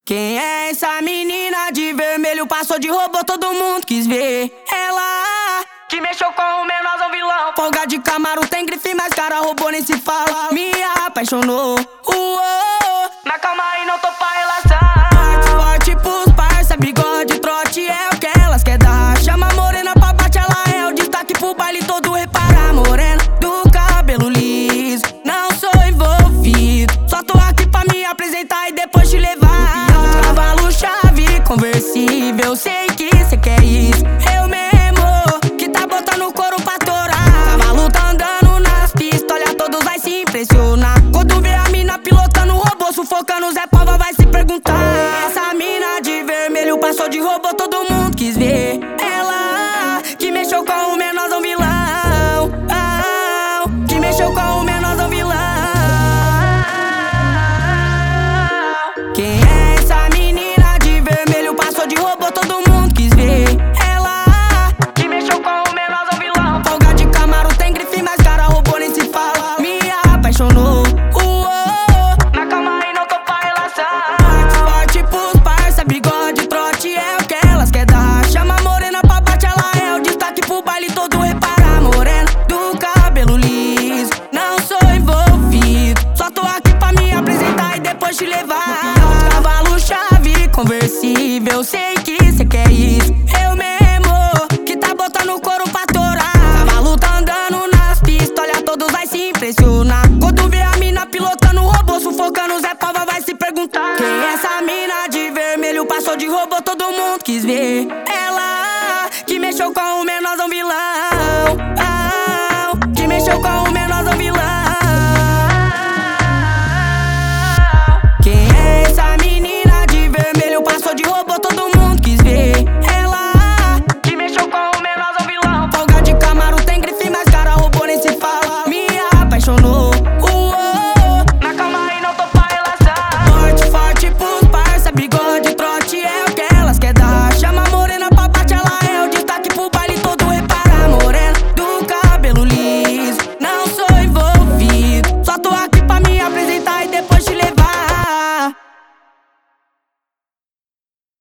Quem é essa menina de vermelho? Passou de robô, todo mundo quis ver. Ela que mexeu com o menorzão vilão. Folga de Camaro, tem grife, mas cara robô nem se fala. Me apaixonou, mas calma aí, não tô pra relação. Forte pros parça, bigode, trote é o que elas quer dar. Chama a morena pra bate, ela é o destaque pro baile todo. Repara, morena do cabelo liso, não sou envolvido, só tô aqui pra me apresentar e depois te levar. Cavalo chave conversível, sei que cê quer isso. Eu mesmo que tá botando o couro pra torar. Cavalo tá andando nas pistas, olha, todos vai se impressionar. Quando vê a mina pilotando o robô, sufocando, Zé Pava vai se perguntar. Essa mina de vermelho passou de robô, todo mundo quis ver. Ela que mexeu com o menorzão vilão, que mexeu com o menorzão vilão. Quem é essa menina de vermelho? Passou de robô, todo mundo quis ver. Ela que mexeu com o menorzão vilão. Folga de Camaro, tem grife, mas cara robô nem se fala. Me apaixonou, mas calma aí, não tô pra relação. Forte pros parça, bigode, trote é o que elas quer dar. Chama a morena pra bate, ela é o destaque pro baile todo. Repara, morena do cabelo liso, não sou envolvido, só tô aqui pra me apresentar e depois te levar. Cavalo chave conversível, sei que cê quer isso. Eu mesmo que tá botando o couro pra torar. Cavalo tá andando nas pistas, olha, todos vai se impressionar. Quando vê a mina pilotando o robô, sufocando, Zé Pava vai se perguntar. Quem é essa mina de vermelho? Passou de robô, todo mundo quis ver. Ela que mexeu com o menorzão vilão, que mexeu com